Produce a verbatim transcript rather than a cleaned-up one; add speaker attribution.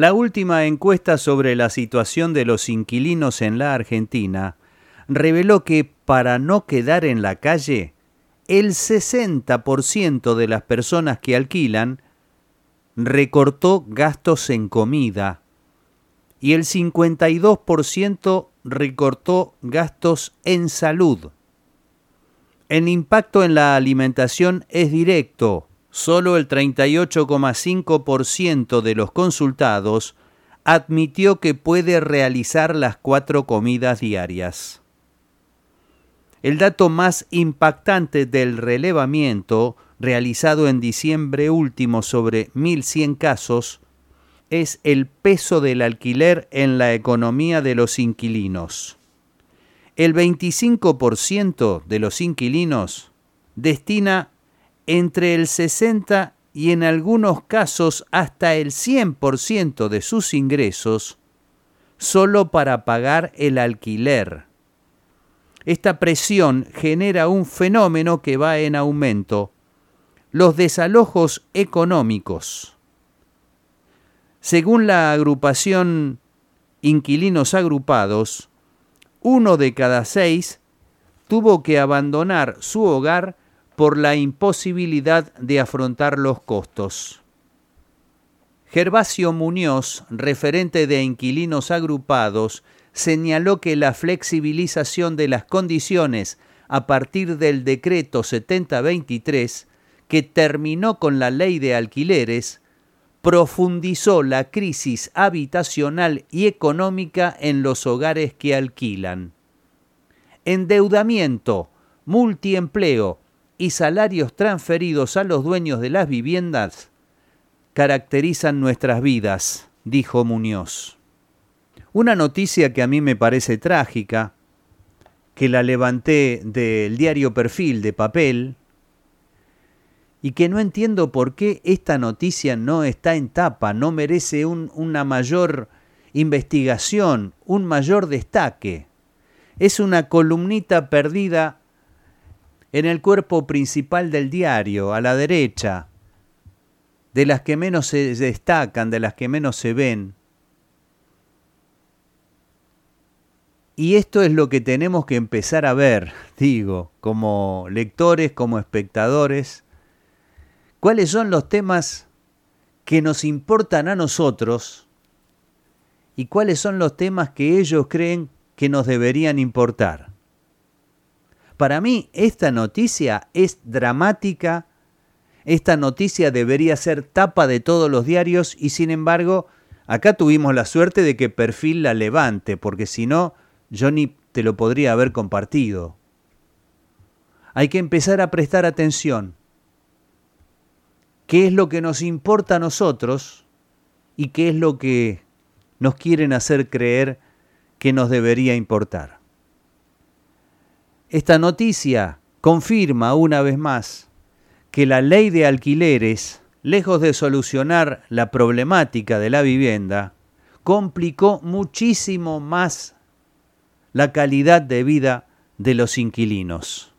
Speaker 1: La última encuesta sobre la situación de los inquilinos en la Argentina reveló que, para no quedar en la calle, el sesenta por ciento de las personas que alquilan recortó gastos en comida y el cincuenta y dos por ciento recortó gastos en salud. El impacto en la alimentación es directo. Solo el treinta y ocho coma cinco por ciento de los consultados admitió que puede realizar las cuatro comidas diarias. El dato más impactante del relevamiento, realizado en diciembre último sobre mil cien casos, es el peso del alquiler en la economía de los inquilinos. El veinticinco por ciento de los inquilinos destina entre el sesenta y en algunos casos hasta el cien por ciento de sus ingresos solo para pagar el alquiler. Esta presión genera un fenómeno que va en aumento: los desalojos económicos. Según la agrupación Inquilinos Agrupados, uno de cada seis tuvo que abandonar su hogar por la imposibilidad de afrontar los costos. Gervasio Muñoz, referente de Inquilinos Agrupados, señaló que la flexibilización de las condiciones a partir del decreto setenta veintitrés, que terminó con la ley de alquileres, profundizó la crisis habitacional y económica en los hogares que alquilan. Endeudamiento, multiempleo y salarios transferidos a los dueños de las viviendas caracterizan nuestras vidas, dijo Muñoz. Una noticia que a mí me parece trágica, que la levanté del diario Perfil de papel, y que no entiendo por qué esta noticia no está en tapa, no merece un, una mayor investigación, un mayor destaque. Es una columnita perdida en el cuerpo principal del diario, a la derecha, de las que menos se destacan, de las que menos se ven. Y esto es lo que tenemos que empezar a ver, digo, como lectores, como espectadores. ¿Cuáles son los temas que nos importan a nosotros y cuáles son los temas que ellos creen que nos deberían importar? Para mí esta noticia es dramática, esta noticia debería ser tapa de todos los diarios y sin embargo acá tuvimos la suerte de que Perfil la levante, porque si no yo ni te lo podría haber compartido. Hay que empezar a prestar atención. ¿Qué es lo que nos importa a nosotros y qué es lo que nos quieren hacer creer que nos debería importar? Esta noticia confirma una vez más que la ley de alquileres, lejos de solucionar la problemática de la vivienda, complicó muchísimo más la calidad de vida de los inquilinos.